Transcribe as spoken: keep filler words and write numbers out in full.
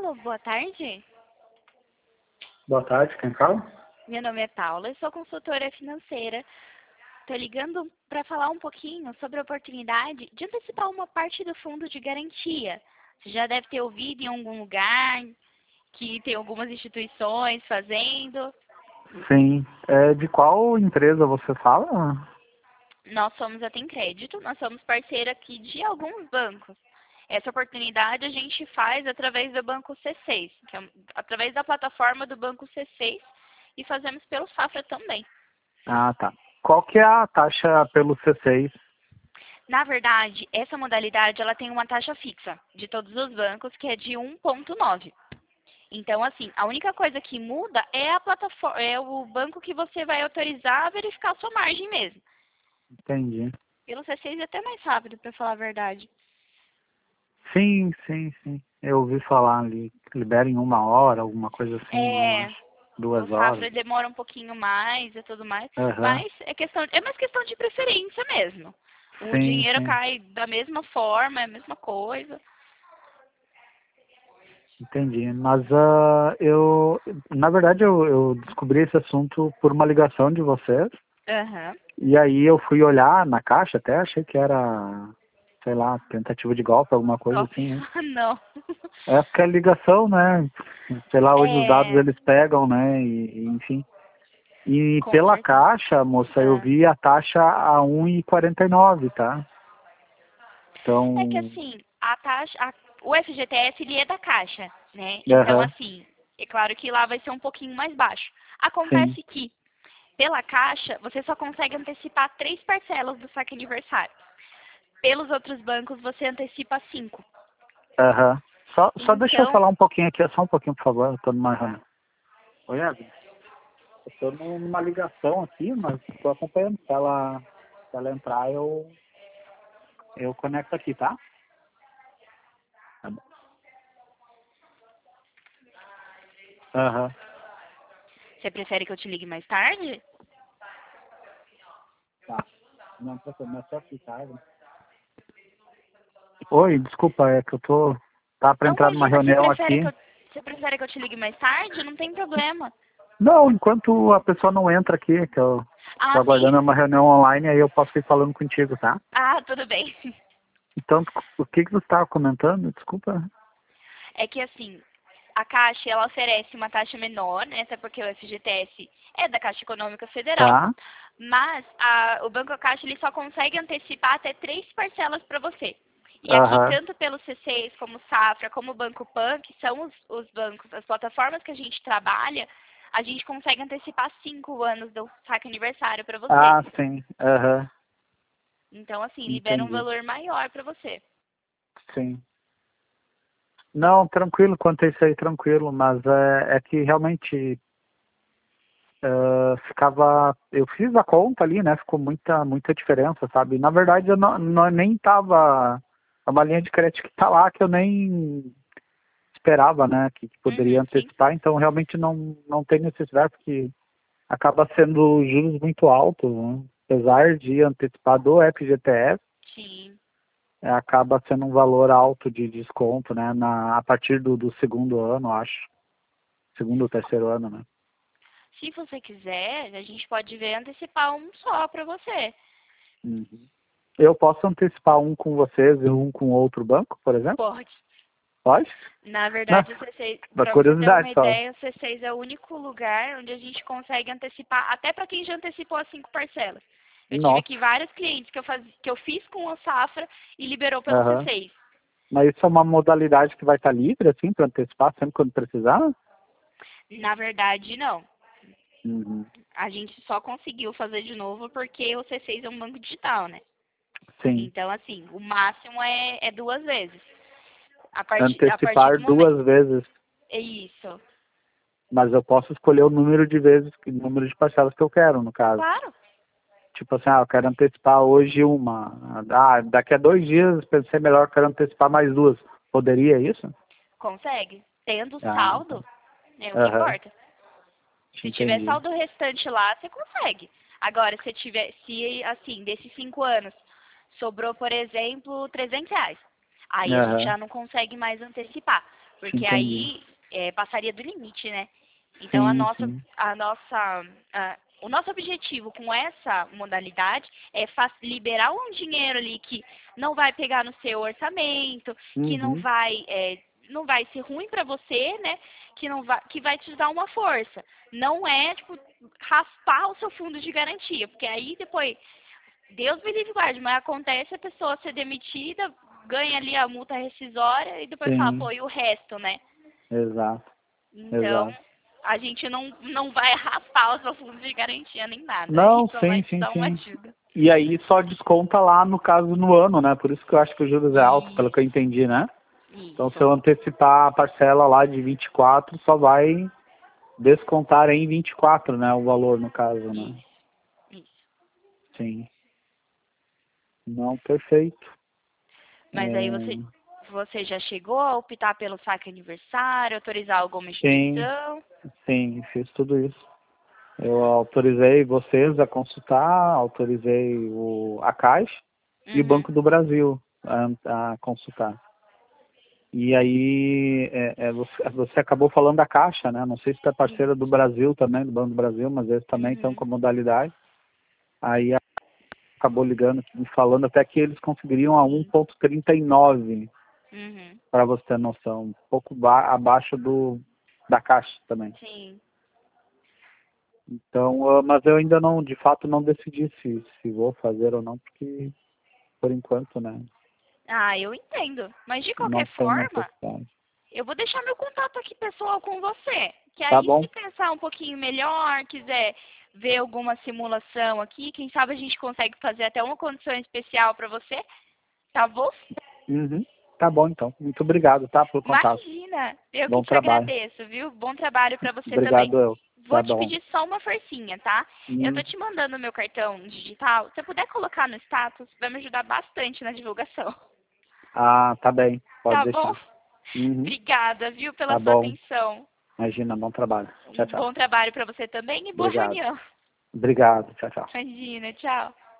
Alô, boa tarde. Boa tarde, quem fala? Meu nome é Paula, eu sou consultora financeira. Estou ligando para falar um pouquinho sobre a oportunidade de antecipar uma parte do fundo de garantia. Você já deve ter ouvido em algum lugar que tem algumas instituições fazendo. Sim. É, de qual empresa você fala? Nós somos a Tem Crédito, nós somos parceira aqui de alguns bancos. Essa oportunidade a gente faz através do Banco C seis, que é através da plataforma do Banco C seis, e fazemos pelo Safra também. Ah, tá. Qual que é a taxa pelo C seis? Na verdade, essa modalidade ela tem uma taxa fixa de todos os bancos, que é de um vírgula nove. Então, assim, a única coisa que muda é a plataforma, é o banco que você vai autorizar a verificar a sua margem mesmo. Entendi. Pelo C seis é até mais rápido, para falar a verdade. Sim, sim, sim. Eu ouvi falar ali, que libera em uma hora, alguma coisa assim, né, eu É, acho. o Duas horas. Safra demora um pouquinho mais e tudo mais, Aham. mas é questão, é mais questão de preferência mesmo. O Sim, dinheiro sim. cai da mesma forma, é a mesma coisa. Entendi. Mas ah, eu, na verdade, eu, eu descobri esse assunto por uma ligação de vocês. Aham. E aí eu fui olhar na caixa, até achei que era, sei lá, tentativa de golpe, alguma coisa Golpe? assim, né? Não. É porque a ligação, né? Sei lá, hoje os dados É, eles pegam, né? E, e, enfim. E com pela certeza. caixa, moça, eu Ah. vi a taxa a um e quarenta e nove, tá? É que Então, assim, a taxa, a- o F G T S ele é da Caixa, né? Então aham, assim, é claro que lá vai ser um pouquinho mais baixo. sim, Acontece que pela Caixa você só consegue antecipar três parcelas do saque aniversário. Pelos outros bancos você antecipa cinco. aham. Só, só deixa eu Então, falar um pouquinho aqui, só um pouquinho, por favor, eu tô numa reunião. Oi, Evelyn. Eu tô numa ligação aqui, mas tô acompanhando. Se ela, se ela entrar, eu, eu conecto aqui, tá? Tá bom. Aham. você prefere que eu te ligue mais tarde? Tá. Não, professor, não é só aqui, tá? Oi, desculpa, é que eu tô. Tá pra Não, entrar numa imagina, você reunião prefere que aqui. eu, você prefere que eu te ligue mais tarde? Não tem problema. Não, enquanto a pessoa não entra aqui, que eu tô Ah, sim. aguardando uma reunião online, aí eu posso ir falando contigo, tá? Ah, tudo bem. Então, o que que você estava comentando? Desculpa. É que assim, a Caixa ela oferece uma taxa menor, né, até porque o F G T S é da Caixa Econômica Federal, Tá? mas a- o Banco Caixa ele só consegue antecipar até três parcelas para você. E aqui, Aham. tanto pelo C seis, como o Safra, como o Banco Pan, que são os, os bancos, as plataformas que a gente trabalha, a gente consegue antecipar cinco anos do saque aniversário para você. Ah, sim. Aham. Então, assim, libera um Entendi. valor maior para você. Sim. Não, tranquilo, quanto a isso aí, tranquilo, mas é, é que realmente eh, ficava. Eu fiz a conta ali, né? Ficou muita, muita diferença, sabe? Na verdade, eu não, não- nem tava. É uma linha de crédito que tá lá que eu nem esperava, né? Que, que poderia Uhum, sim, antecipar, então realmente não, não tem necessidade, porque acaba sendo juros muito altos, né? Apesar de antecipar do F G T S, sim. é, acaba sendo um valor alto de desconto, né? Na, a partir do, do segundo ano, acho. Segundo ou terceiro ano, né? Se você quiser, a gente pode ver antecipar um só para você. Uhum. Eu posso antecipar um com vocês e um com outro banco, por exemplo? Pode. Pode? Na Não, verdade, o C seis, da para você ter uma curiosidade só. ideia, o C seis é o único lugar onde a gente consegue antecipar, até para quem já antecipou as cinco parcelas. Eu tive Nossa. aqui vários clientes que eu, faz, que eu fiz com a Safra e liberou pelo Aham. C seis. Mas isso é uma modalidade que vai estar livre, assim, para antecipar sempre quando precisar? Na verdade, não. Uhum. A gente só conseguiu fazer de novo porque o C seis é um banco digital, né? Sim. Então, assim, o máximo é, é duas vezes. A partir, a partir Antecipar do momento. duas vezes. É isso. Mas eu posso escolher o número de vezes, o número de parcelas que eu quero, no caso. Claro, Tipo assim, ah, eu quero antecipar hoje uma. Ah, daqui a dois dias pensei melhor, eu quero antecipar mais duas. Poderia isso? consegue. Tendo Ah, saldo, é o que aham, importa. Se tiver entendi. saldo restante lá, você consegue. Agora, se tiver, se assim, desses cinco anos, sobrou, por exemplo, trezentos reais. Aí a gente Aham, já não consegue mais antecipar. Porque Entendi. aí é, passaria do limite, né? Então a Sim, nossa, sim. a nossa, a- o nosso objetivo com essa modalidade é fa- liberar um dinheiro ali que não vai pegar no seu orçamento, que não Uhum. vai, é, não vai ser ruim para você, né? Que não vai, que vai te dar uma força. Não é tipo raspar o seu fundo de garantia, porque aí depois Deus me livre e guarde, mas acontece a pessoa ser demitida, ganha ali a multa rescisória e depois fala, Sim, pô, e o resto, né? exato, Então, exato. a gente não, não vai raspar o seu fundo de garantia nem nada. A Não, gente só vai sim, te sim, dar uma sim. ajuda. E aí só desconta lá, no caso, no ano, né? Por isso que eu acho que o juros é alto, pelo que eu Isso, entendi, né? Então, se isso, eu antecipar a parcela lá de vinte e quatro, só vai descontar em vinte e quatro, né? O valor, no caso, né? isso, isso. Sim. Não, perfeito. Mas aí É, você, você já chegou a optar pelo saque aniversário, autorizar alguma sim, instituição? sim, fiz tudo isso. Eu autorizei vocês a consultar, autorizei o, a Caixa e o Uhum, Banco do Brasil a, a consultar. E aí, é, é, você, você acabou falando da Caixa, né? Não sei se tu é parceira do isso. Brasil também, do Banco do Brasil, mas eles também estão Uhum, com a modalidade. Aí acabou ligando, me falando até que eles conseguiriam a um sim. ponto trinta e nove, Uhum, para você ter noção, um pouco ba- abaixo do da Caixa também. sim. Então, ah, mas eu ainda não, de fato, não decidi se, se vou fazer ou não, porque por enquanto, né, Ah, eu entendo. Mas de não qualquer tem forma, necessidade. eu vou deixar meu contato aqui pessoal com você. Que Tá aí, bom? se pensar um pouquinho melhor, quiser ver alguma simulação aqui, quem sabe a gente consegue fazer até uma condição especial para você, tá bom? Uhum. Tá bom, então. Muito obrigado, tá, pelo contato. Imagina, eu que Bom te trabalho. agradeço, viu? Bom trabalho para você também. Obrigado, eu. Vou Tá te bom. pedir só uma forcinha, tá? Eu tô Hum. te mandando meu cartão digital. Se você puder colocar no status, vai me ajudar bastante na divulgação. Ah, tá bem. Pode Tá bom? deixar. Uhum. Obrigada, viu, pela Tá sua bom. atenção. Imagina, bom trabalho. Tchau, Um tchau. bom trabalho para você também e boa Obrigado. reunião. Obrigado. Tchau, tchau. Imagina, tchau.